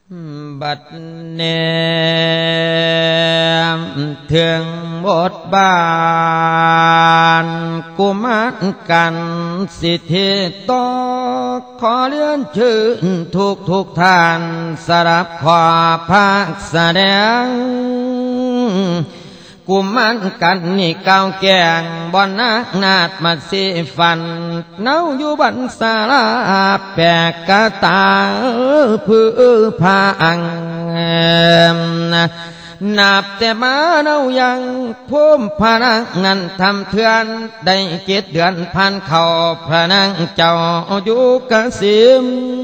บัดเนมถึงบทบานกุมารกันสิทธิโตขอเลื่อนชื่อทุกท่านสรับขอภาคแสดงกุมารกันนี่เก่าแก่งบอนนักนาดมาสิฟันเน่าอยู่บันสาลาแปกกะตาพื้พาอังนับแต่มาเน่ายังพุ่มพนักงานทำเถื่อนได้7 เดือนพันเข้าพระนางเจ้าอยู่กสิม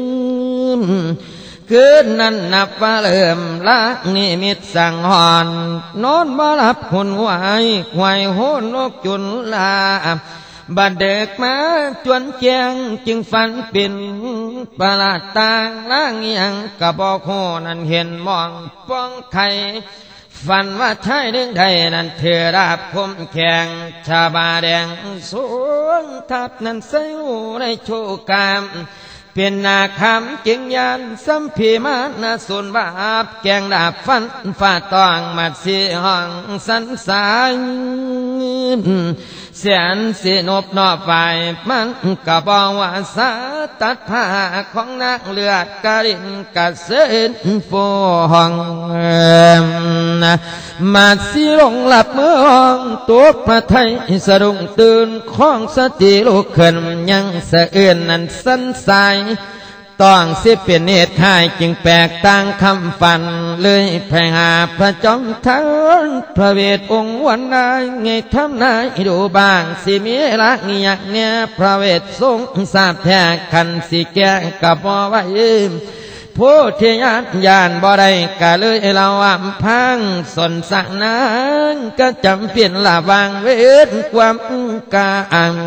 คืนนั้นนับว่าเริ่มละนิมิตสังหรณ์นอนมาหลับหุ่นไหวควายโหนนกจุนลาบัดเด็กมาจวนแจงจึงฝันเป็นประหลาดต่างล่างยังกระบอกโหนั้นเห็นมองป้องไข่ฝันว่าชายหนึ่งใดนั้นเธอราบผมแข็งชาบาแดงสูงทับนั้นใส่หูในโชกามเป็นนาคำจึงยันสัมพีมานาสุนบาบแกงดาบฟันฝ่าตองมาสีห้องสันสายเสียนสีนบนอบไฟมันกะบอกว่าสาตัดผ้าของนักเลือดกระดิ่งกระเซ็นฟูห้องมาสีลงหลับเมื่อห้องตัวพระไทยสะดุ้งตื่นของสติลุกขึ้นยังสะเอื้อนนั้นสันสายต้องสิเป็นเหตุให้จึงแปลกต่างคำฝันเลยแผ่หาพระจอมทัพพระเวทองค์วันใดไงทำนายดูบ้างสิมีละอยากเนี่ยพระเวททรงทราบแท้คันสิแก่กับบ่ไว้ผู้ที่ญาณบ่ได้ก็เลยเราอัมพังสนสักนั้นก็จำเป็นละวางเวทความกาอัง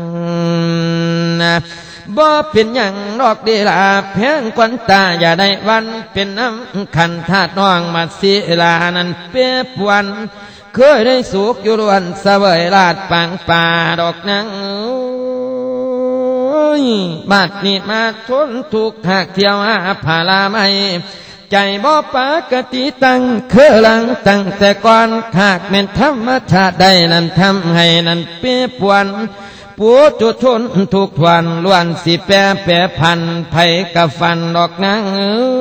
บ่เป็นอย่างดอกดีลาแพงควันตาอย่าได้วันเป็นน้ำขันธาตุน้องมาศิลานั้นเปียบวันเคยได้สุขอยู่ล้วนเสวยลาดปังป่าดอกนางบาดนี้มาทนทุกข์หากเที่ยวหาภาลาไม่ใจบ่ปกติตั้งเคยหลังตั้งแต่ก่อนหากเป็นธรรมชาติได้นั้นทำให้นั้นเปียบวันปูจุชนทุกวันล้วนสิแปรพันไผกับฟันดอกนาง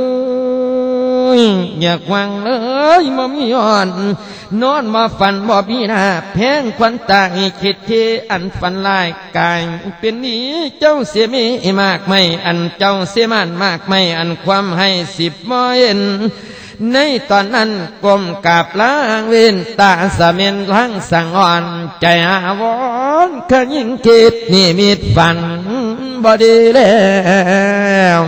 อยากวังเลยบ่มีอ่อนนอนมาฝันบ่มีหน้าแพงควันตาคิดที่อันฝันลายกายเป็นนี้เจ้าเสียมีมากไม่อันเจ้าเสียมันมากไม่อันความให้10 ม้อยในตอนนั้นก้มกราบล้างเว้นตาสะเม็นล้างสังอ่อนใจอาวรขยิ่งคิดนี่มิดฝันบ่ดีแล้ว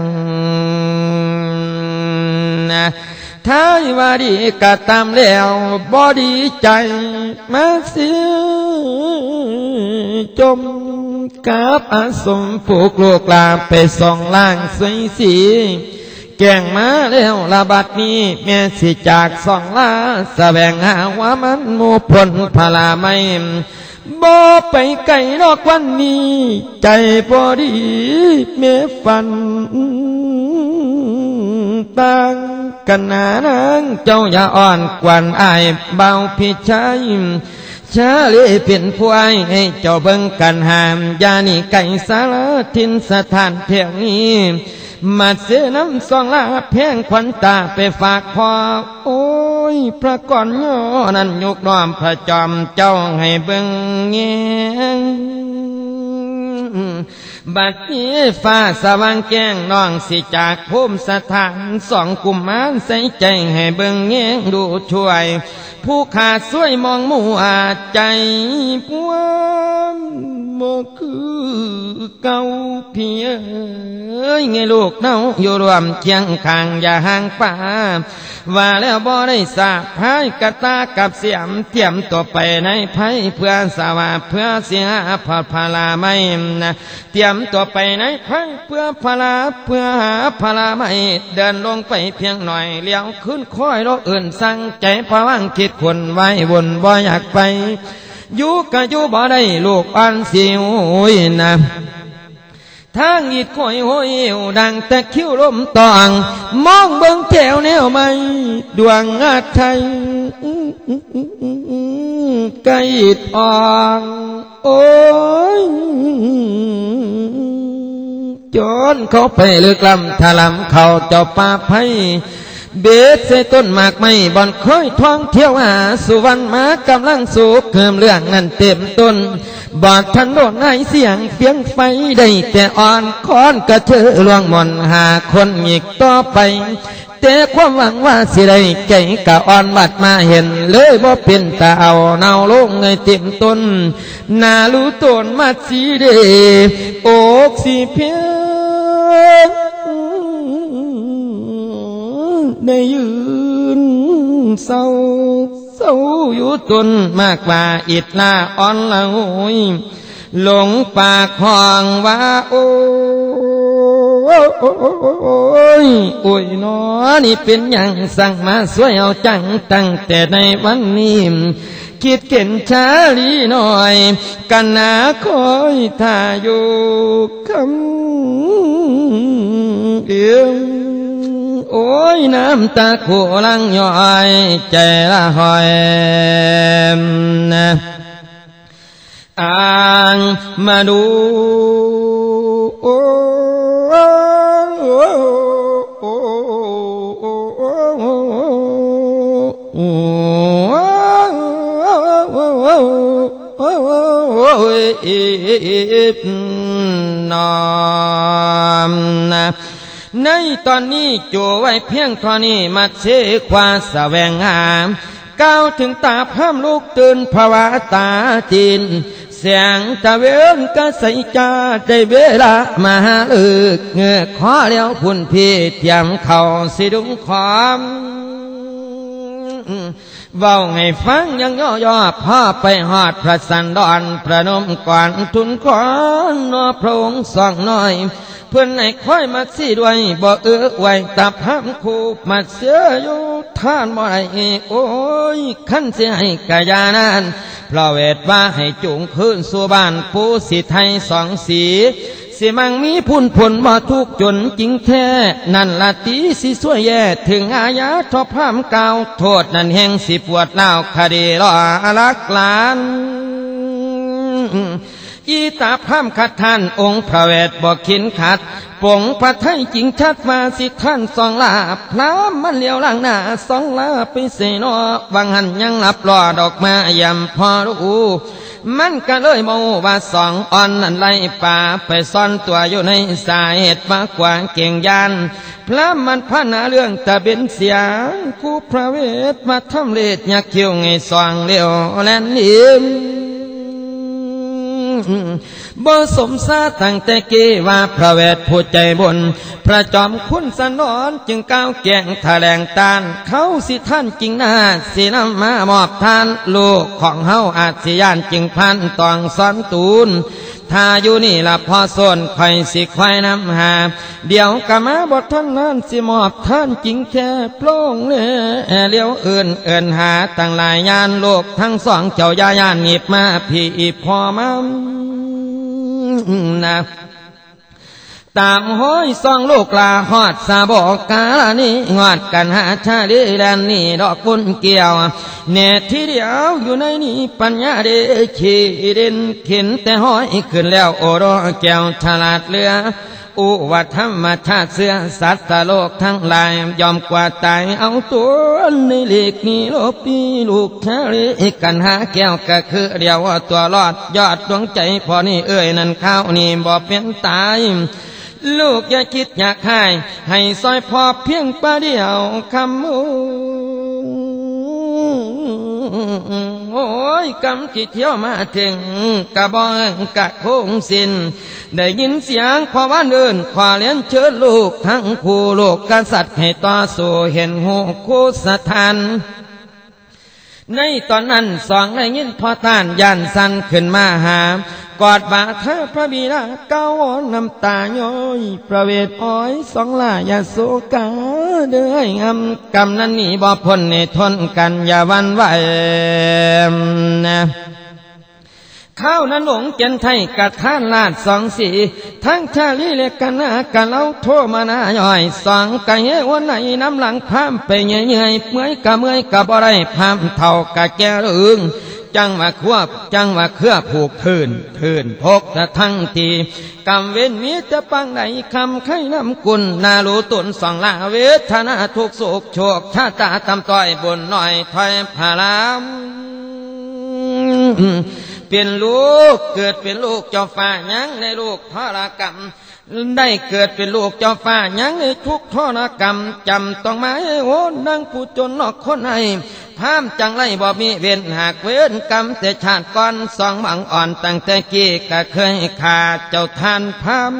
ท้ายว่าดีก็ตามแล้วบ่ดีใจมาสิจมกับอาสมผูกลูกลาไปส่องล่างสวยสีแก่งมาแล้วละบัดนี้แม่สิจากส่องลาแสวงหาว่ามันหมู่พลพลาไม่บ่ไปไกลนอกวันนี้ใจบ่ดีแม่ฝันต่างกันนานางเจ้าอย่าอ่อนกวนอายเบาพี่ชายชาลีเป็นผู้อ้ายให้เจ้าเบิ่งกันหามยานี่ไก่สารทินสถานเพียงนี้มาเสียน้ำสองลาแพงควันตาไปฝากพ่อโอ้ยพระก่อนย่อนั้นยกน้อมพระจอมเจ้าให้เบิ่งแงบัดนี้ฟ้าสว่างแจ้งน้องสิจากภูมิสถาน2 กุมารใส่ใจให้เบิ่งแงดูช่วยผู้ขาดช่วยมองมัวใจพวมบ่คือเก่าพี่เอ้ยไงลูกเน่าอยู่รวมเคียงข้างอย่าห่างป่าว่าแล้วบ่ได้สาพายกระตากับเสียมเตรียมตัวไปในไผเพื่อสวาเพื่อเสียพาลาไม่เตรียมตัวไปในไผเพื่อพาลาเพื่อหาพาลาไม่เดินลงไปเพียงหน่อยเลี้ยวขึ้นค่อยรถอื่นสั่งใจพะวังคิดคนไว้วนบ่อยากไปอยู่ก็อยู่บ่ได้ลูกอ่อนสิวนะทางอีดข่อยห้อยเอวดังแต่คิ้วลมตองมองเบิ่งแถวแนวไม่ดวงอาไทยไก่ดอ่องโอ้ยจนเขาไปลึกลำถลำเขาเจ้าป่าไผ่เบ็ดใส่ต้นหมากไม้บ่อนค่อยท่องเที่ยวหาสุวรรณมากำลังสูบเพิ่มเรื่องนั้นเต็มต้นบอดทันโดนให้เสียงเฟียงไฟได้แต่อ่อนค้อนกระเชือลวงมนหาคนอีกต่อไปแต่ความหวังว่าสิได้ใจกะอ่อนบัดมาเห็นเลยบ่เป็นตาเอาเนาลงในเต็มต้นนารู้ตนมาสีเดอกสีเพียงได้ยืนเศร้าอยู่ตนมากกว่าอิดลาอ่อนละหุยหลงปากห้องว่าโอ้ยโอ้ยน้อนี่เป็นอย่างสั่งมาสวยเอาจังตั้งแต่ในวันนี้คิดเข็นช้าลีหน่อยกันหนาคอยท่าอยู่คำเอียงโอ้ยน้ำตาโคลังย้อยใจละหอยอ่างมาดูโอ้นอมนะในตอนนี้จูไว้เพียงเท่านี้มาเชความแสวงหาก้าวถึงตาพามลูกตื่นภาวะตาจีนเสียงตะเวนก็ใส่จ้าได้เวลามาหาเลิกเงือกขอเลี้ยวพุ่นพี่เทียมเข่าสิดุงความเว้าให้ฟังยังย่อพ่อไปหอดพระสันดรประนมก่อนทุนขอนนอพระองค์สองน้อยเพื่อนให้ค่อยมาสิด้วยบ่ไว้ตับห้ามคูมาเสียอยู่ท่านบ่ได้โอ้ยขั้นเสียให้กายานานเพราะเวทว่าให้จุงคืนสู่บ้านผู้สิไทยสองสีสิมังมีพุ่นผลบ่ทุกจนจริงแท้นั่นละตีสิสวยแย่ถึงอาญาทอพามเก่าโทษนั่นแห่งสิปวดเล่าคดีรอลักหลานอีตาพามขัดท่านองค์พระเวทบอกขินขัดปงพระไทยจริงชัดมาสิท่านสองลาพระมันเลี้ยวหลังหน้าสองลาไปเสนอวังหันยังหลับรอดอกมายำพอรู้มันก็เลยโมว่าสองอ่อนนั่นไล่ป่าไปซ่อนตัวอยู่ในสาเหตุมากกว่าเก่งยานพระมันพานาเรื่องตะเบ็นเสียงคู่พระเวทมาทำเลดยักเขี้ยวไงสองเลี้ยวแลนนิ่มบ่สมซาตั้งแต่กี้ว่าพระเวทผู้ใจบุญพระจอมคุณสนอนจึงก้าวแก่งแถลงตานเขาสิท่านจริงนาสินำมามอบทานลูกของเฮาอาจสิยานจึงพันตองซ้อนตูนถ้าอยู่นี่ละพอส่วนคอยสิควายน้ำหาเดี๋ยวกะมาบทท่านนั้นสิมอบท่านจริงแค่โปร่งเลี้ยวเอินหาตั้งหลายยานโลกทั้งสองเจ้ายายานหนีบมาพี่พอมานะตามห้อยซองลูกลาหอดสาบอกกาลนี่งอดกันหาชาดีแลนนี่ดอกปุ่นเกี่ยวเนตที่เดียวอยู่ในนี้ปัญญาเดขีเด่นเข็นแต่ห้อยขึ้นแล้วโอรแก้วฉลาดเรืออุวัฏธรรมชาติเสื้อสัตว์โลกทั้งหลายยอมกว่าตายเอาตัวในเล็กนี่โลปีลูกชาลีกันหาแก้วก็คือเดียวตัวรอดยอดดวงใจพอนี่นั่นข้าวนี่บ่เป็นตายลูกอย่าคิดอยากให้ซอยพอเพียงปะเดียวคำโอ้ยกำที่เที่ยวมาถึงกะบองกะโค้งสิ้นได้ยินเสียงขอว่าเดินขอเลี้ยนเชิญลูกทั้งคู่โลกกษัตริย์ให้ต่อสู้เห็นหูคู่สถานในตอนนั้นสองได้ยินพอต้านยันสันขึ้นมาหากอดบาดเธอพระบิดาเก้าน้ำตาย้อยประเวทอ้อยสองลายาโศกาเด้อยกำนั้นนี่บ่พ้นในทนกันอย่าวันไหวนะข้าวนั้นหลงเจนไทยกะท่านลาดสองสีทั้งชาลีเล็กกันนากะเล่าโทมานาย่อยสองกะเยวันไหนน้ำหลังพามไปเงื่อยเมื่อยกะบ่ได้พามเท่ากะแก่ลึงจังว่าควบจังว่าเครือผูกทื่นพกแต่ทั้งทีกำเว้นมีจะปังไหนคำไข่น้ำกุลนาลูตุนสองลาเวทนาทุกโศกโชคชาตาตำต้อยบนหน่อยถอยพารามเป็นลูกเกิดเป็นลูกเจ้าฟ้ายังในลูกทรกรรมได้เกิดเป็นลูกเจ้าฟ้ายังในทุกทรกรรมจำต้องมาโอ้นั่งผู้จนนอกคนให้พามจังไรบ่มีเว้นหากเว้นกรรมแต่ชาติก่อนสองบังอ่อนตั้งแต่กี้ก็เคยขาดเจ้าท่านพาม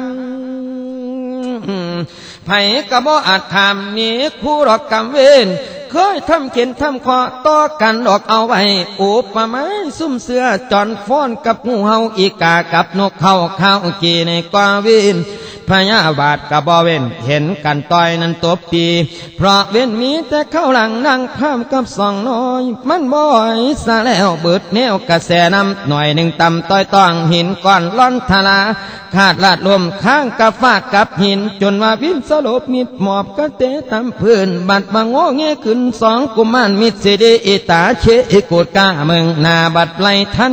ไผก็บ่อาจทำนี้คู่รอกกรรมเว้นเคยทำเข็นทำคอต่อกันออกเอาไว้อุปมาซุ่มเสือจอนฟ้อนกับงูเห่าอีกากับนกเขาข้าวกีในกว่าวินพญาบาทกับบ่เว้นเห็นกันต่อยนั้นตบตีเพราะเว้นมีแต่เข้าหลังนั่งพามกับสองน้อยมันบ่อยซะแล้วเบิดแนวกระแสน้ำหน่อยหนึ่งต่ำต้อยต้องหินก้อนล้อนทลาขาดลาดลมข้างกับฟากกับหินจนว่าวินสลบมิดหมอบกระเตะตำพื้นบัดมาโง่เงี้ยขึ้นสองกุมารมิตรสิริอิตาเชอิกุดกาเมืองนาบัดไลทัน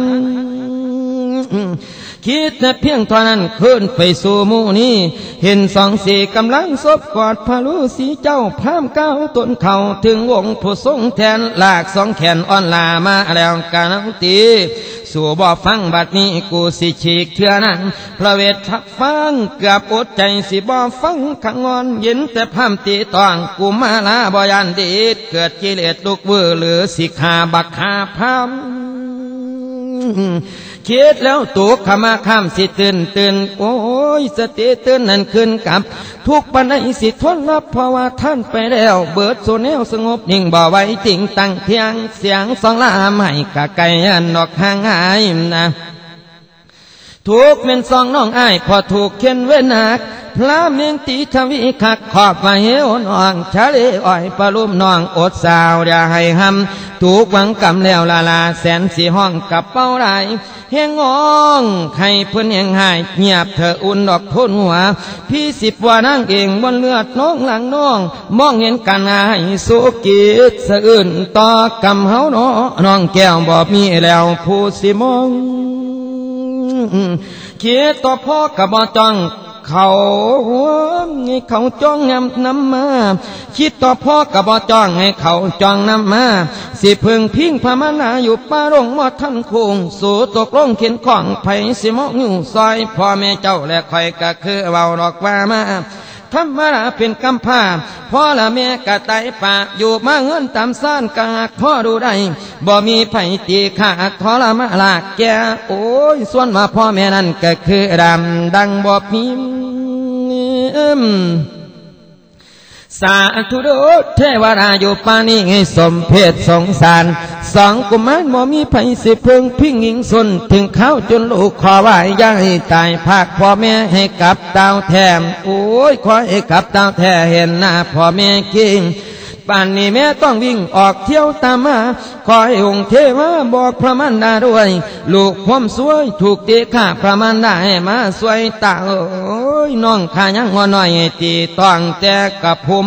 คิดแต่เพียงเท่านั้นขึ้นไปสู่หมู่นี้เห็นสองสีกำลังซบกอดพระฤาษีเจ้าพามก้าวต้นเข่าถึงวงผู้ทรงแทนลากสองแขนอ่อนลามาแล้วกันตีสู่บ่ฟังบัดนี้กูสิฉีกเถื่อนั้นพระเวททักฟังเกือบอดใจสิบ่ฟังขังงอนเย็นแต่พามตีตองกูมาลาบ่ยันดีดเกิดกิเลสลุกเวอหรือสิขาบักขาพามคิดแล้วตุกขมาข้ามสิตื่นโอ้ยสติตื่นนั่นขึ้นกับทุกปัญหาสิทนรับเพราะว่าท่านไปแล้วเบิดโซแนวสงบนิ่งบ่ไว้จริงตั้งเทียงเสียงสองลาไม่กะไก่ยันดอกห่างหายนะถูกเป็นสองน้องอ้ายพอถูกเข็นเว้นหนักพระเมียงตีทวีคักขอบมาเหวน้องชะเลอ้อยปลาลุ่มน้องอดสาวอย่าให้หำถูกหวังกำแล้วลาแสนสีห้องกับเป้าไรเฮงงองใครเพื่อนยังหายเงียบเธออุ่นดอกพ้นหัวพี่10ว่านั่งเองบนเลือดน้องหลังน้องมองเห็นกันหายสุกิจสะอื่นต่อกำเฮาน้องแก้วบอกมีแล้วผู้สิมองเขียต่อพ่อกับบ่จ้องเขาให้เขาจ้องน้ำมาคิดต่อพ่อกับบ่จ้องให้เขาจ้องน้ำมาสิพึงพิงพมานาอยู่ป่ารงมอท่านคงสู่ตกลงเข็นของไผสิมองอยู่ซอยพ่อแม่เจ้าและคอยก็คือเบาดอกว่ามาธรรมดาเป็นกำพร้าพ่อละแม่กะไตป่าอยู่มาเงินตามซ่านกากพ่อดูได้บ่มีไผตีขาดทรมาลากแกโอ้ยส่วนมาพ่อแม่นั่นก็คือดำดังบ่พิมสาธุโดเทวราอยู่ปานี้ให้สมเพศสงสารสองกุมารบ่มีไผสิเพิ่งพิงยิงสนถึงเขาจนลูกขอไหวย่าให้ตายภาคพ่อแม่ให้กับดาวแถมโอ้ยขอให้กับดาวแท้เห็นหน้าพ่อแม่กิ้งป่านนี้แม่ต้องวิ่งออกเที่ยวตามมาขอให้องค์เทวาบอกพระมารดาด้วยลูกความสวยถูกตีข้าพระมารดาให้มาสวยตาโอ้ยน้องข้ายังงอน้อยให้ตีต้องแต่กับผม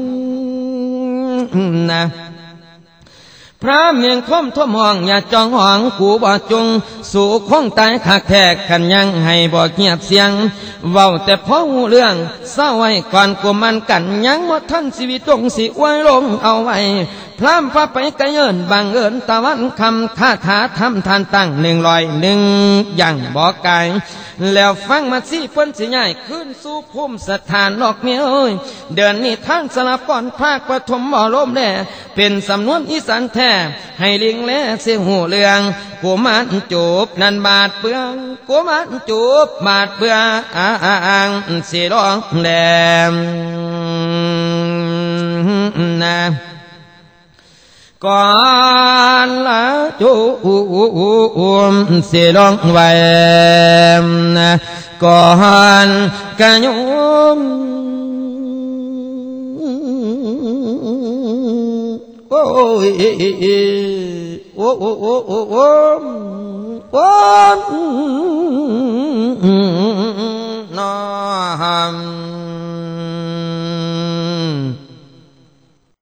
นะพระเมียงคมทมห้องอย่าจ้องห้องกูบ่จงสู่คงตายคักแทกกันยังให้บ่เงียบเสียงเว้าแต่พอหูเรื่องเศร้าไว้ก่อนกูมันกันยังว่าท่านชีวิตตรงสิไว้ลงเอาไว้พรามฟ้าไปกระเยินบังเอิญตะวันคำคาถาทำทานตั้ง101อย่างบอกไกลแล้วฟังมาสิเพิ่นสิใหญ่ขึ้นสู่ภูมิสถานนอกเมียเอ้ยเดินนี่ท่านสลับก่อนภาคปฐมบ่ลมแน่เป็นสำนวนอีสานแท้ให้ลิงแลเสียหูเรืองกูมันจูบนันบาดเปืองกูมันจูบบาดเปืองอ่างสิร้องแดมนะก่อนละจูสิร้องไว้ก่อนกะยุมโอ้ยโอ้คนน้อม